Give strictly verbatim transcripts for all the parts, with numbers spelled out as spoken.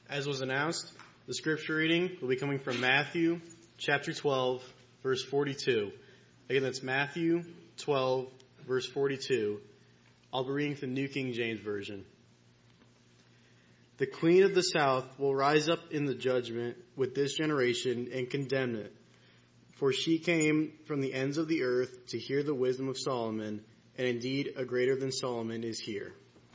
As was announced, the scripture reading will be coming from Matthew chapter twelve, verse forty-two. Again, that's Matthew twelve, verse forty-two. I'll be reading from the New King James Version. The queen of the south will rise up in the judgment with this generation and condemn it. For she came from the ends of the earth to hear the wisdom of Solomon, and indeed a greater than Solomon is here.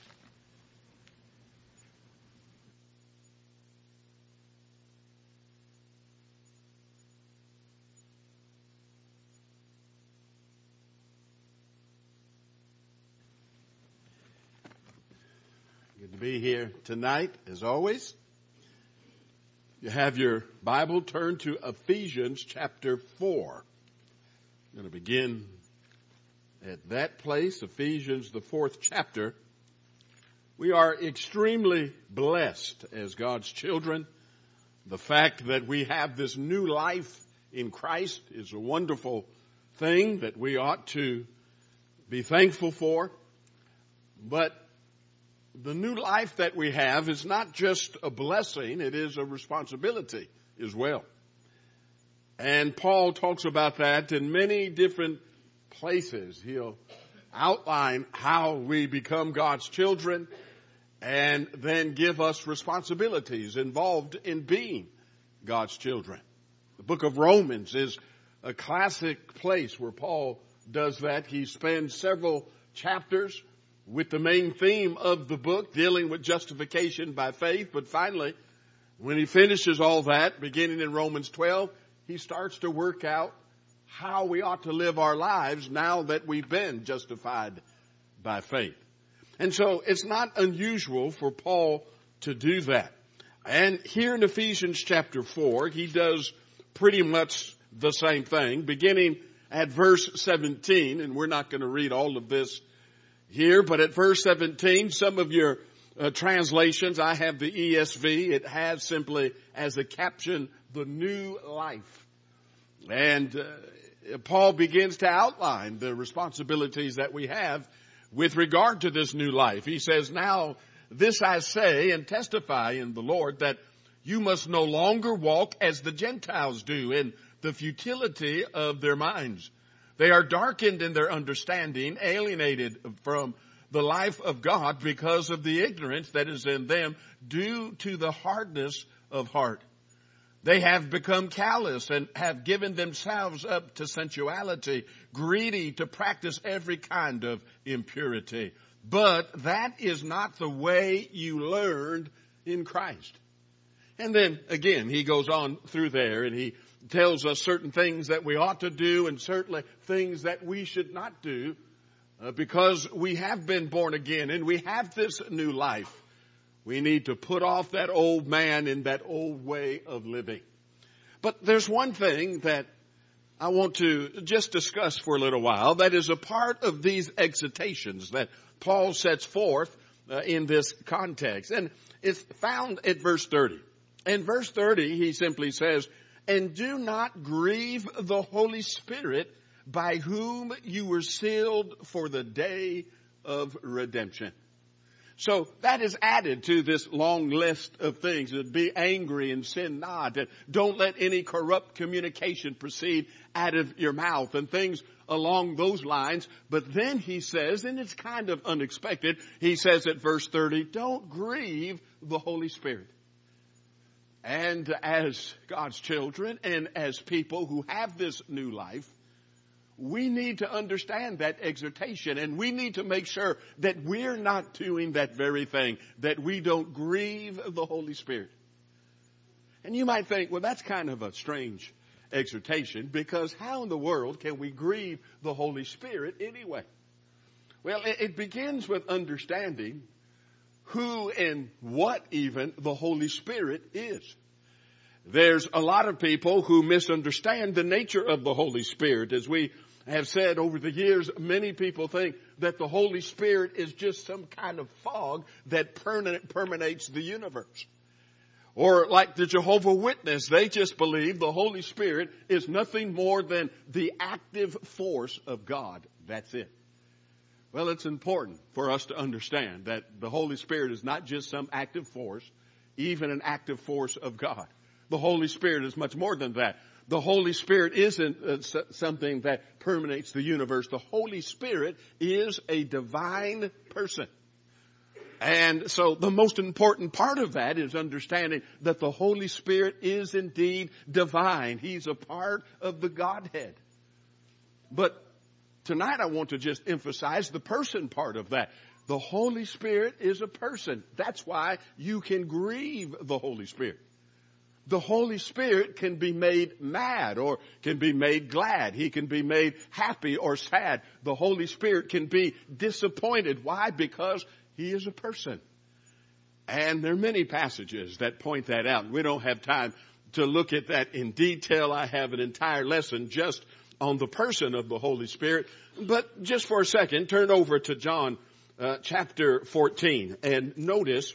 Good to be here tonight, as always. You have your Bible, turn to Ephesians chapter four. I'm going to begin at that place, Ephesians, the fourth chapter. We are extremely blessed as God's children. The fact that we have this new life in Christ is a wonderful thing that we ought to be thankful for. But the new life that we have is not just a blessing, it is a responsibility as well. And Paul talks about that in many different places. He'll outline how we become God's children and then give us responsibilities involved in being God's children. The book of Romans is a classic place where Paul does that. He spends several chapters with the main theme of the book dealing with justification by faith. But finally, when he finishes all that, beginning in Romans twelve, he starts to work out how we ought to live our lives now that we've been justified by faith. And so it's not unusual for Paul to do that. And here in Ephesians chapter four, he does pretty much the same thing, beginning at verse seventeen, and we're not going to read all of this here, but at verse seventeen, some of your uh, translations, I have the E S V, it has simply as a caption, the new life. And uh, Paul begins to outline the responsibilities that we have with regard to this new life. He says, now this I say and testify in the Lord, that you must no longer walk as the Gentiles do in the futility of their minds. They are darkened in their understanding, alienated from the life of God because of the ignorance that is in them due to the hardness of heart. They have become callous and have given themselves up to sensuality, greedy to practice every kind of impurity. But that is not the way you learned in Christ. And then again, he goes on through there and he tells us certain things that we ought to do and certainly things that we should not do uh, because we have been born again and we have this new life. We need to put off that old man and that old way of living. But there's one thing that I want to just discuss for a little while that is a part of these exhortations that Paul sets forth uh, in this context. And it's found at verse thirty. In verse thirty, he simply says, and do not grieve the Holy Spirit by whom you were sealed for the day of redemption. So that is added to this long list of things. Be angry and sin not. Don't let any corrupt communication proceed out of your mouth and things along those lines. But then he says, and it's kind of unexpected, he says at verse thirty, don't grieve the Holy Spirit. And as God's children and as people who have this new life, we need to understand that exhortation and we need to make sure that we're not doing that very thing, that we don't grieve the Holy Spirit. And you might think, well, that's kind of a strange exhortation because how in the world can we grieve the Holy Spirit anyway? Well, it, it begins with understanding who and what even the Holy Spirit is. There's a lot of people who misunderstand the nature of the Holy Spirit. As we have said over the years, many people think that the Holy Spirit is just some kind of fog that permeates the universe. Or like the Jehovah's Witness, they just believe the Holy Spirit is nothing more than the active force of God. That's it. Well, it's important for us to understand that the Holy Spirit is not just some active force. even an active force of God. The Holy Spirit is much more than that. The Holy Spirit isn't uh, something that permeates the universe. The Holy Spirit is a divine person. And so the most important part of that is understanding that the Holy Spirit is indeed divine. He's a part of the Godhead. But tonight I want to just emphasize the person part of that. The Holy Spirit is a person. That's why you can grieve the Holy Spirit. The Holy Spirit can be made mad or can be made glad. He can be made happy or sad. The Holy Spirit can be disappointed. Why? Because He is a person. And there are many passages that point that out. We don't have time to look at that in detail. I have an entire lesson just on the person of the Holy Spirit. But just for a second, turn over to John uh, chapter fourteen and notice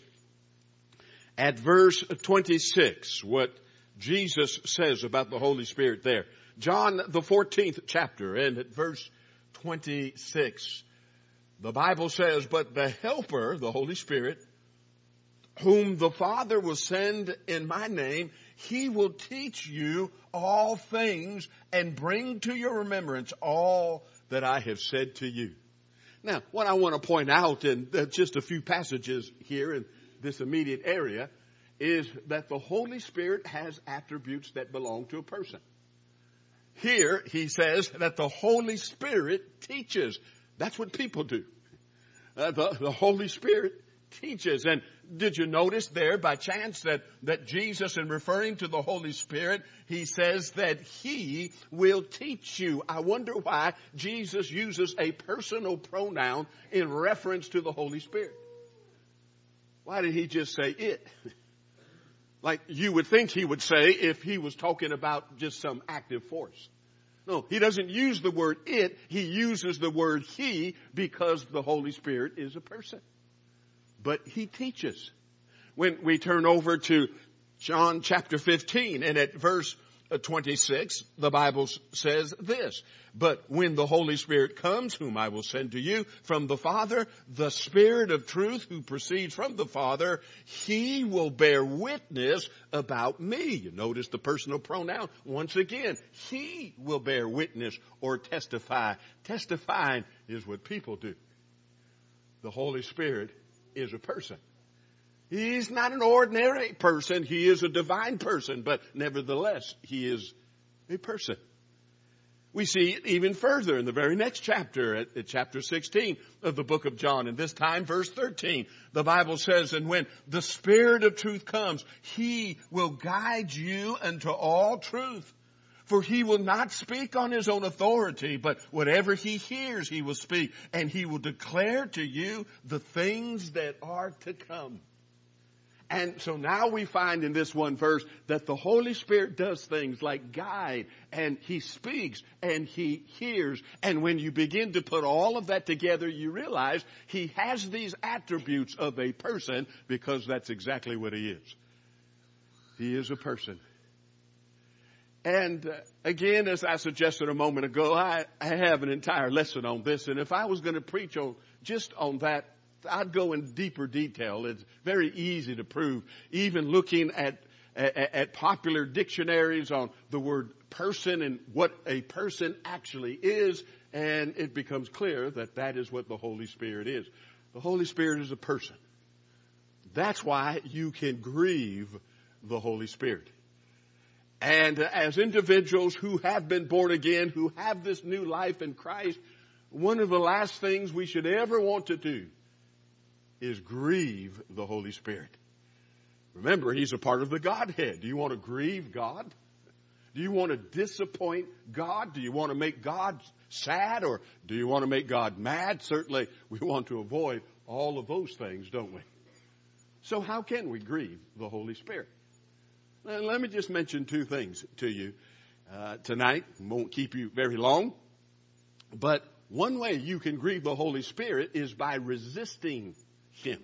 at verse twenty-six what Jesus says about the Holy Spirit there. John, the fourteenth chapter, and at verse twenty-six, the Bible says, "But the Helper, the Holy Spirit, whom the Father will send in my name, He will teach you all things and bring to your remembrance all that I have said to you." Now, what I want to point out in just a few passages here in this immediate area is that the Holy Spirit has attributes that belong to a person. Here, he says that the Holy Spirit teaches. That's what people do. Uh, the, the Holy Spirit teaches. And did you notice there by chance that, that Jesus, in referring to the Holy Spirit, he says that He will teach you. I wonder why Jesus uses a personal pronoun in reference to the Holy Spirit. Why did He just say it? Like you would think He would say if He was talking about just some active force. No, He doesn't use the word it. He uses the word He because the Holy Spirit is a person. But He teaches. When we turn over to John chapter fifteen and at verse twenty-six, the Bible says this, "But when the Holy Spirit comes, whom I will send to you from the Father, the Spirit of truth who proceeds from the Father, He will bear witness about me." You notice the personal pronoun. Once again, He will bear witness or testify. Testifying is what people do. The Holy Spirit is a person. He's not an ordinary person. He is a divine person, but nevertheless, He is a person. We see it even further in the very next chapter, at, at chapter sixteen of the book of John. And this time, verse thirteen, the Bible says, "And when the Spirit of truth comes, He will guide you into all truth. For He will not speak on His own authority, but whatever He hears, He will speak. And He will declare to you the things that are to come." And so now we find in this one verse that the Holy Spirit does things like guide, and He speaks, and He hears. And when you begin to put all of that together, you realize He has these attributes of a person, because that's exactly what He is. He is a person. And uh, again, as I suggested a moment ago, I, I have an entire lesson on this. And if I was going to preach on just on that, I'd go in deeper detail. It's very easy to prove, even looking at, at, at popular dictionaries on the word person and what a person actually is. And it becomes clear that that is what the Holy Spirit is. The Holy Spirit is a person. That's why you can grieve the Holy Spirit. And as individuals who have been born again, who have this new life in Christ, one of the last things we should ever want to do is grieve the Holy Spirit. Remember, He's a part of the Godhead. Do you want to grieve God? Do you want to disappoint God? Do you want to make God sad, or do you want to make God mad? Certainly, we want to avoid all of those things, don't we? So how can we grieve the Holy Spirit? Now, let me just mention two things to you uh, tonight. Won't keep you very long. But one way you can grieve the Holy Spirit is by resisting Him.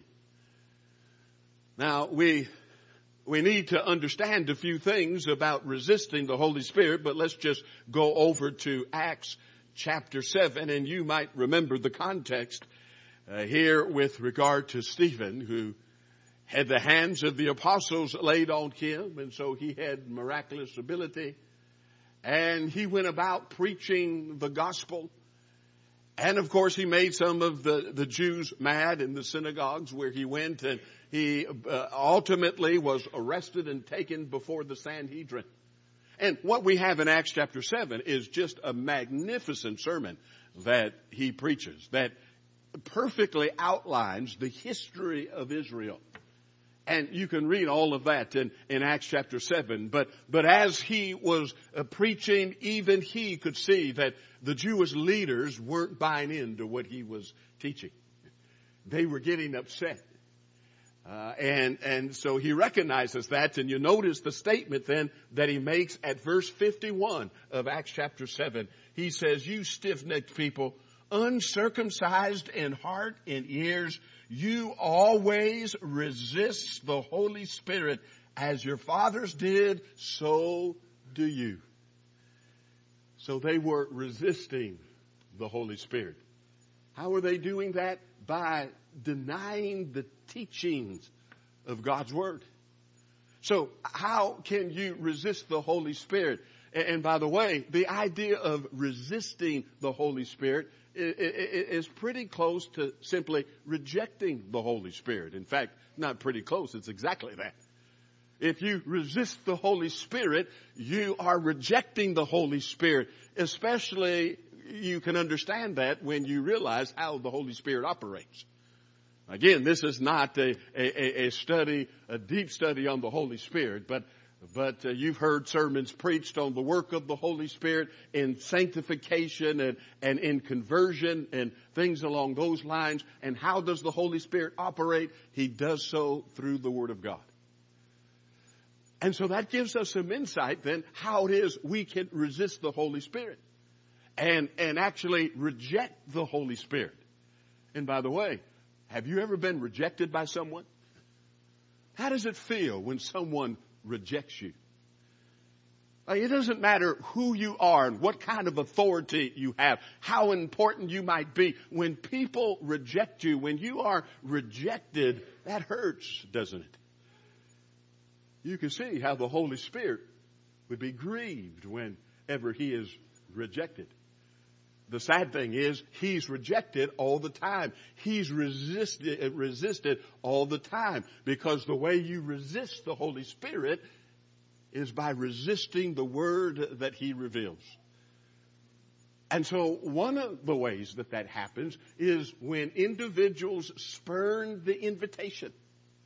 Now, we we need to understand a few things about resisting the Holy Spirit, but let's just go over to Acts chapter seven, and you might remember the context uh, here with regard to Stephen, who had the hands of the apostles laid on him, and so he had miraculous ability. And he went about preaching the gospel. And of course, he made some of the, the Jews mad in the synagogues where he went, and he uh, ultimately was arrested and taken before the Sanhedrin. And what we have in Acts chapter seven is just a magnificent sermon that he preaches that perfectly outlines the history of Israel. And you can read all of that in, in Acts chapter seven. But, but as he was uh, preaching, even he could see that the Jewish leaders weren't buying into what he was teaching. They were getting upset. Uh, and, and so he recognizes that. And you notice the statement then that he makes at verse fifty-one of Acts chapter seven. He says, "You stiff-necked people, uncircumcised in heart and ears, you always resist the Holy Spirit. As your fathers did, so do you." So they were resisting the Holy Spirit. How were they doing that? By denying the teachings of God's Word. So how can you resist the Holy Spirit? And by the way, the idea of resisting the Holy Spirit is pretty close to simply rejecting the Holy Spirit. In fact, not pretty close, it's exactly that. If you resist the Holy Spirit, you are rejecting the Holy Spirit. Especially, you can understand that when you realize how the Holy Spirit operates. Again, this is not a, a, a study, a deep study on the Holy Spirit, but But uh, you've heard sermons preached on the work of the Holy Spirit in sanctification and, and in conversion and things along those lines. And how does the Holy Spirit operate? He does so through the Word of God. And so that gives us some insight then how it is we can resist the Holy Spirit and, and actually reject the Holy Spirit. And by the way, have you ever been rejected by someone? How does it feel when someone rejects you? It doesn't matter who you are and what kind of authority you have, how important you might be. When people reject you, when you are rejected, that hurts, doesn't it? You can see how the Holy Spirit would be grieved whenever he is rejected. The sad thing is, he's rejected all the time. He's resisted, resisted all the time. Because the way you resist the Holy Spirit is by resisting the Word that he reveals. And so one of the ways that that happens is when individuals spurn the invitation.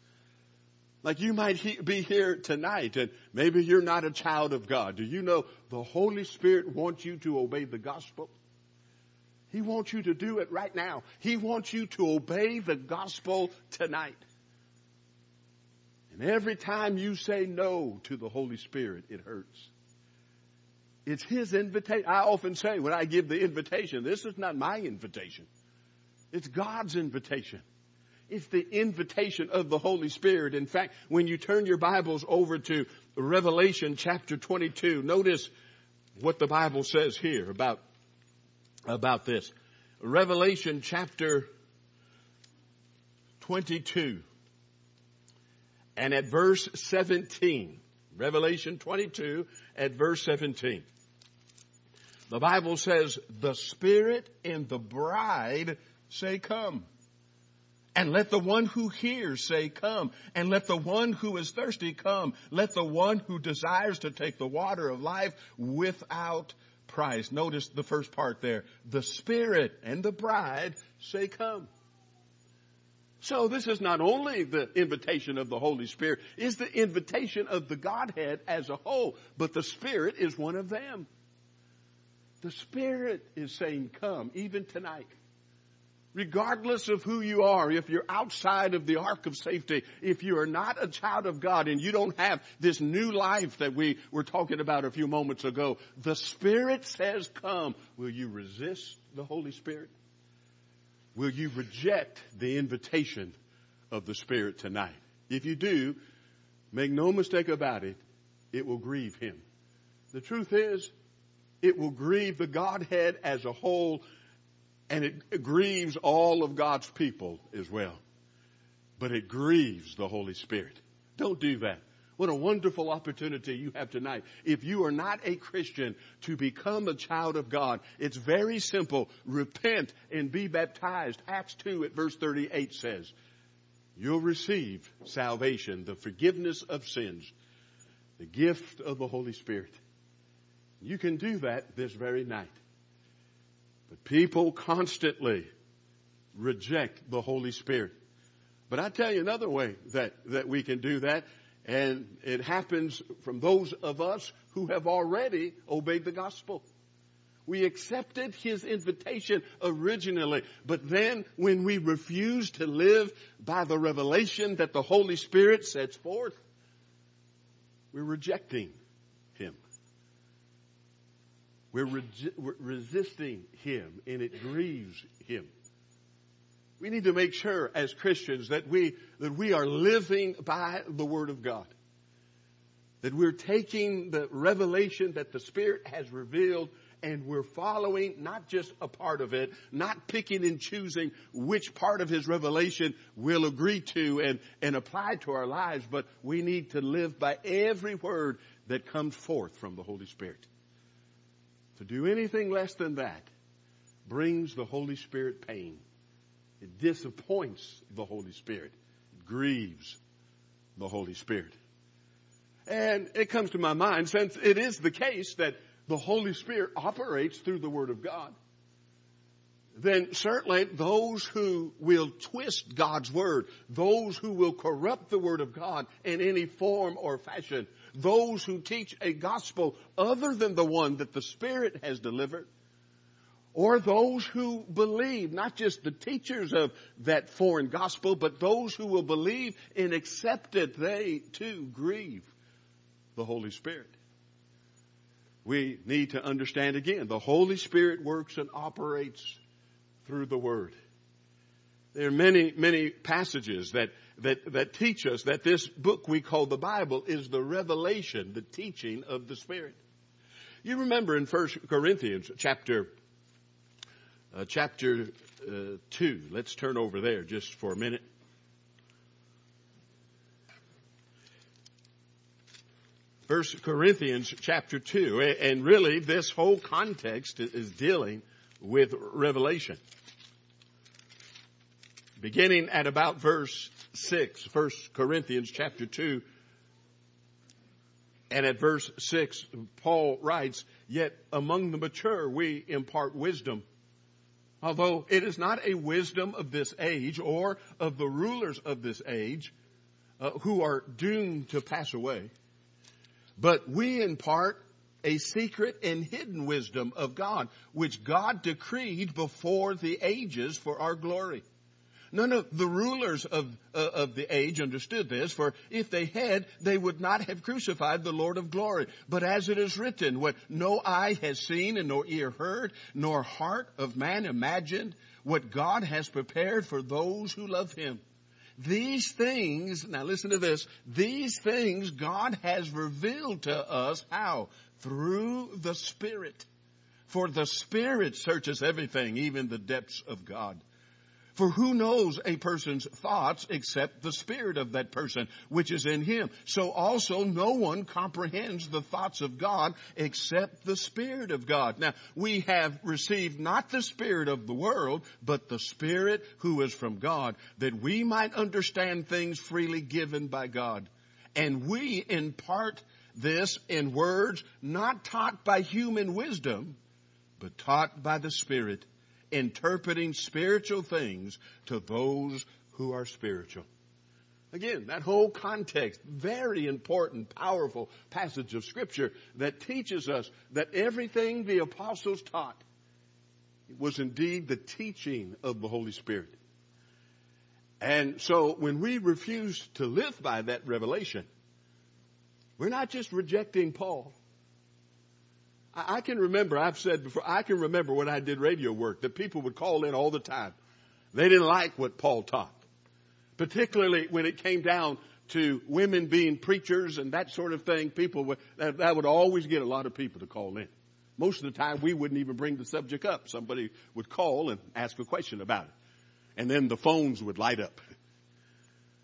Like you might he- be here tonight and maybe you're not a child of God. Do you know the Holy Spirit wants you to obey the gospel? He wants you to do it right now. He wants you to obey the gospel tonight. And every time you say no to the Holy Spirit, it hurts. It's his invitation. I often say when I give the invitation, this is not my invitation. It's God's invitation. It's the invitation of the Holy Spirit. In fact, when you turn your Bibles over to Revelation chapter twenty-two, notice what the Bible says here about about this. Revelation chapter twenty-two and at verse seventeen. Revelation twenty-two at verse seventeen. The Bible says, "The Spirit and the bride say, 'Come.' And let the one who hears say, 'Come.' And let the one who is thirsty come. Let the one who desires to take the water of life without price." Notice the first part there. The Spirit and the bride say, "Come." So this is not only the invitation of the Holy Spirit, it's the invitation of the Godhead as a whole, but the Spirit is one of them. The Spirit is saying, "Come," even tonight. Regardless of who you are, if you're outside of the ark of safety, if you are not a child of God and you don't have this new life that we were talking about a few moments ago, the Spirit says, "Come." Will you resist the Holy Spirit? Will you reject the invitation of the Spirit tonight? If you do, make no mistake about it, it will grieve him. The truth is, it will grieve the Godhead as a whole, and it grieves all of God's people as well. but it grieves the Holy Spirit. Don't do that. What a wonderful opportunity you have tonight. If you are not a Christian, to become a child of God, it's very simple. Repent and be baptized. Acts two at verse thirty-eight says, you'll receive salvation, the forgiveness of sins, the gift of the Holy Spirit. You can do that this very night. But people constantly reject the Holy Spirit. But I tell you another way that, that we can do that. And it happens from those of us who have already obeyed the gospel. We accepted his invitation originally, but then when we refuse to live by the revelation that the Holy Spirit sets forth, we're rejecting him. We're, re- we're resisting him, and it grieves him. We need to make sure as Christians that we, that we are living by the Word of God. That we're taking the revelation that the Spirit has revealed and we're following not just a part of it, not picking and choosing which part of His revelation we'll agree to and, and apply to our lives, but we need to live by every word that comes forth from the Holy Spirit. To do anything less than that brings the Holy Spirit pain. It disappoints the Holy Spirit. It grieves the Holy Spirit. And it comes to my mind, since it is the case that the Holy Spirit operates through the Word of God, then certainly those who will twist God's Word, those who will corrupt the Word of God in any form or fashion, those who teach a gospel other than the one that the Spirit has delivered, or those who believe, not just the teachers of that foreign gospel, but those who will believe and accept it, they too grieve the Holy Spirit. We need to understand again, the Holy Spirit works and operates through the Word. There are many, many passages that, that, that teach us that this book we call the Bible is the revelation, the teaching of the Spirit. You remember in First Corinthians chapter Uh, chapter uh, two. Let's turn over there just for a minute. First Corinthians chapter two. And really this whole context is dealing with Revelation. Beginning at about verse six. First Corinthians chapter two. And at verse six, Paul writes, "Yet among the mature we impart wisdom. Although it is not a wisdom of this age or of the rulers of this age uh, who are doomed to pass away. But we impart a secret and hidden wisdom of God, which God decreed before the ages for our glory. None of the rulers of, uh, of the age understood this, for if they had, they would not have crucified the Lord of glory. But as it is written, what no eye has seen and no ear heard, nor heart of man imagined, what God has prepared for those who love Him. These things," now listen to this, "these things God has revealed to us," how? "Through the Spirit. For the Spirit searches everything, even the depths of God. For who knows a person's thoughts except the spirit of that person which is in him? So also no one comprehends the thoughts of God except the Spirit of God." Now, we have received not the spirit of the world, but the Spirit who is from God, that we might understand things freely given by God. And we impart this in words not taught by human wisdom, but taught by the Spirit, interpreting spiritual things to those who are spiritual. Again, that whole context, very important, powerful passage of Scripture that teaches us that everything the apostles taught was indeed the teaching of the Holy Spirit. And so when we refuse to live by that revelation, we're not just rejecting Paul. I can remember, I've said before, I can remember when I did radio work that people would call in all the time. They didn't like what Paul taught. Particularly when it came down to women being preachers and that sort of thing. People would, that, that would always get a lot of people to call in. Most of the time we wouldn't even bring the subject up. Somebody would call and ask a question about it. And then the phones would light up.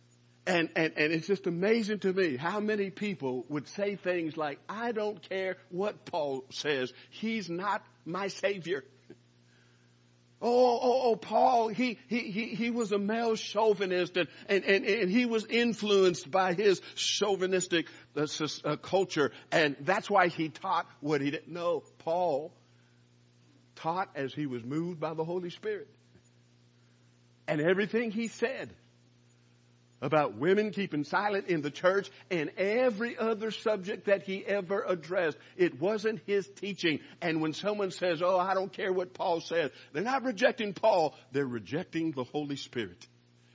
And, and, and it's just amazing to me how many people would say things like, I don't care what Paul says. He's not my Savior. Oh, oh, oh, Paul, he, he, he, he was a male chauvinist and, and, and, and he was influenced by his chauvinistic uh, uh, culture. And that's why he taught what he did. No, Paul taught as he was moved by the Holy Spirit. And everything he said about women keeping silent in the church and every other subject that he ever addressed, it wasn't his teaching. And when someone says, oh, I don't care what Paul says, they're not rejecting Paul, they're rejecting the Holy Spirit.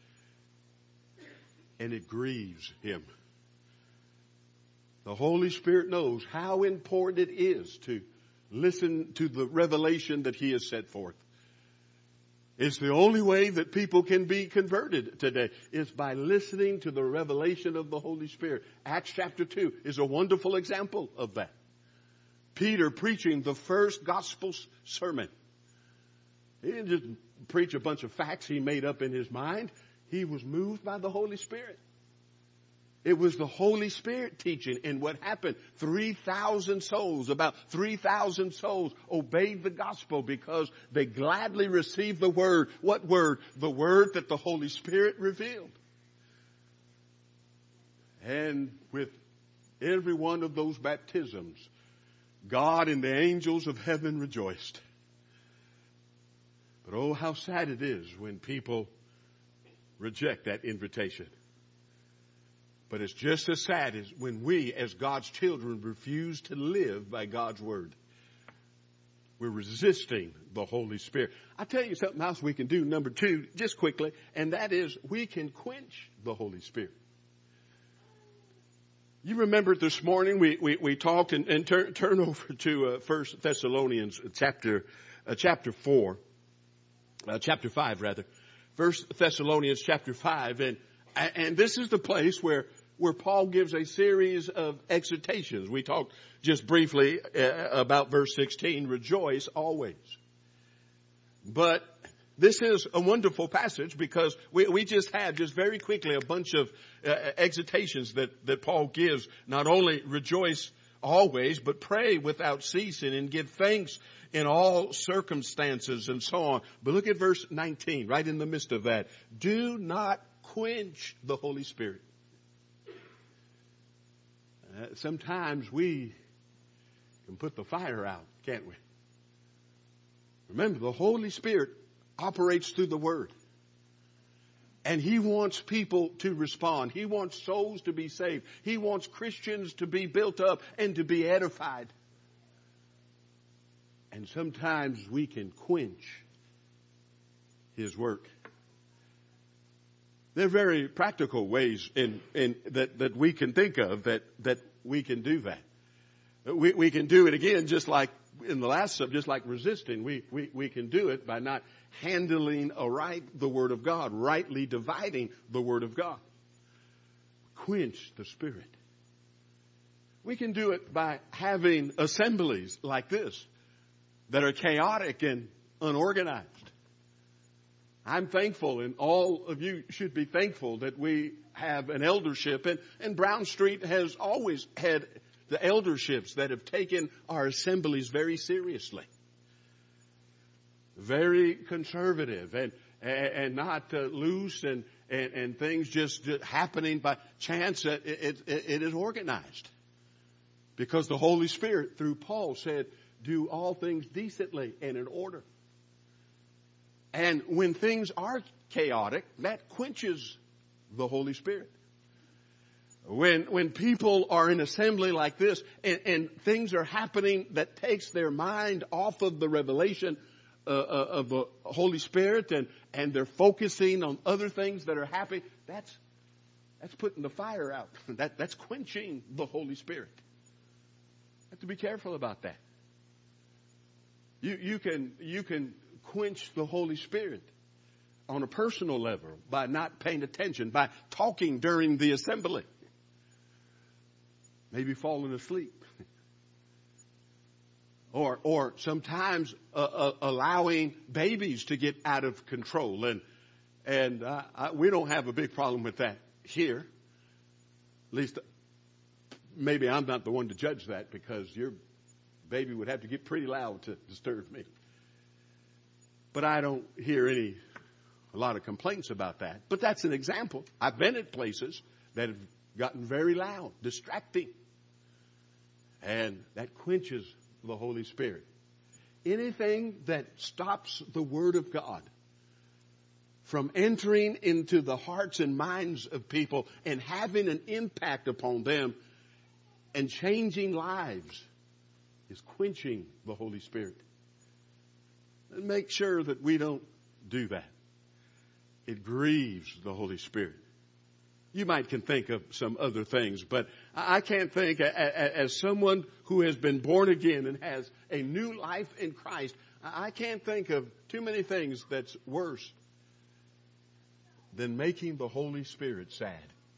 And it grieves him. The Holy Spirit knows how important it is to listen to the revelation that he has set forth. It's the only way that people can be converted today is by listening to the revelation of the Holy Spirit. Acts chapter two is a wonderful example of that. Peter preaching the first gospel sermon. He didn't just preach a bunch of facts he made up in his mind. He was moved by the Holy Spirit. It was the Holy Spirit teaching. And what happened? three thousand souls, about three thousand souls obeyed the gospel because they gladly received the word. What word? The word that the Holy Spirit revealed. And with every one of those baptisms, God and the angels of heaven rejoiced. But oh, how sad it is when people reject that invitation. But it's just as sad as when we, as God's children, refuse to live by God's word. We're resisting the Holy Spirit. I'll tell you something else we can do, number two, just quickly, and that is we can quench the Holy Spirit. You remember this morning we, we, we talked, and, and turn, turn over to uh, First Thessalonians chapter, uh, chapter four, uh, chapter five rather. First Thessalonians chapter five, and and this is the place where where Paul gives a series of exhortations. We talked just briefly uh, about verse sixteen, rejoice always. But this is a wonderful passage because we, we just had just very quickly a bunch of uh, exhortations that, that Paul gives. Not only rejoice always, but pray without ceasing and give thanks in all circumstances and so on. But look at verse nineteen, right in the midst of that. Do not quench the Holy Spirit. Uh, sometimes we can put the fire out, can't we? Remember, the Holy Spirit operates through the Word. And He wants people to respond. He wants souls to be saved. He wants Christians to be built up and to be edified. And sometimes we can quench His work. There are very practical ways in, in that, that we can think of that, that we can do that. We, we can do it again just like in the last subject, just like resisting. We, we, we can do it by not handling aright the Word of God, rightly dividing the Word of God. Quench the Spirit. We can do it by having assemblies like this that are chaotic and unorganized. I'm thankful, and all of you should be thankful that we have an eldership. And, and Brown Street has always had the elderships that have taken our assemblies very seriously. Very conservative and, and not uh, loose and, and, and things just happening by chance. It, it, it is organized. Because the Holy Spirit, through Paul, said, do all things decently and in order. And when things are chaotic, that quenches the Holy Spirit. When when people are in assembly like this and, and things are happening that takes their mind off of the revelation uh, uh, of the Holy Spirit and, and they're focusing on other things that are happening, that's that's putting the fire out. That that's quenching the Holy Spirit. You have to be careful about that. You you can you can quench the Holy Spirit on a personal level by not paying attention, by talking during the assembly. Maybe falling asleep. Or, or sometimes uh, uh, allowing babies to get out of control. And, and uh, I, we don't have a big problem with that here, at least maybe I'm not the one to judge that, because your baby would have to get pretty loud to disturb me. But I don't hear any, a lot of complaints about that. But that's an example. I've been at places that have gotten very loud, distracting. And that quenches the Holy Spirit. Anything that stops the Word of God from entering into the hearts and minds of people and having an impact upon them and changing lives is quenching the Holy Spirit. And make sure that we don't do that. It grieves the Holy Spirit. You might can think of some other things, but I can't think, as someone who has been born again and has a new life in Christ, I can't think of too many things that's worse than making the Holy Spirit sad.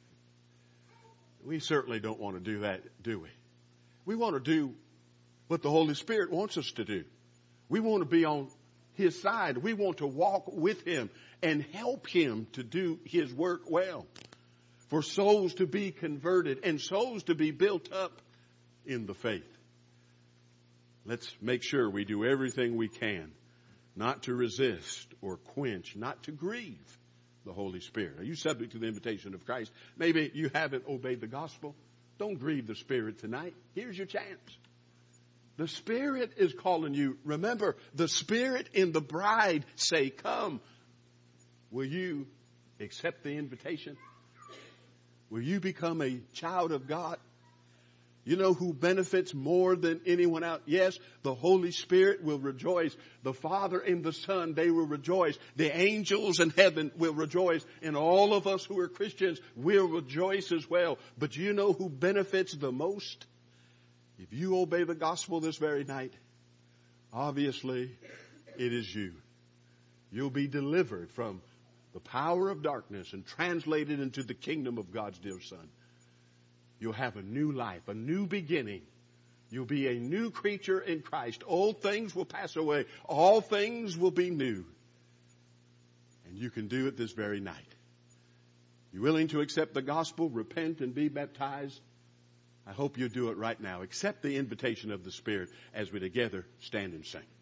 We certainly don't want to do that, do we? We want to do what the Holy Spirit wants us to do. We want to be on His side. We want to walk with Him and help Him to do His work well. For souls to be converted and souls to be built up in the faith. Let's make sure we do everything we can not to resist or quench, not to grieve the Holy Spirit. Are you subject to the invitation of Christ? Maybe you haven't obeyed the gospel. Don't grieve the Spirit tonight. Here's your chance. The Spirit is calling you. Remember, the Spirit and the bride say, come. Will you accept the invitation? Will you become a child of God? You know who benefits more than anyone else? Yes, the Holy Spirit will rejoice. The Father and the Son, they will rejoice. The angels in heaven will rejoice. And all of us who are Christians will rejoice as well. But you know who benefits the most? If you obey the gospel this very night, obviously it is you. You'll be delivered from the power of darkness and translated into the kingdom of God's dear Son. You'll have a new life, a new beginning. You'll be a new creature in Christ. Old things will pass away. All things will be new. And you can do it this very night. You willing to accept the gospel, repent, and be baptized? I hope you do it right now. Accept the invitation of the Spirit as we together stand and sing.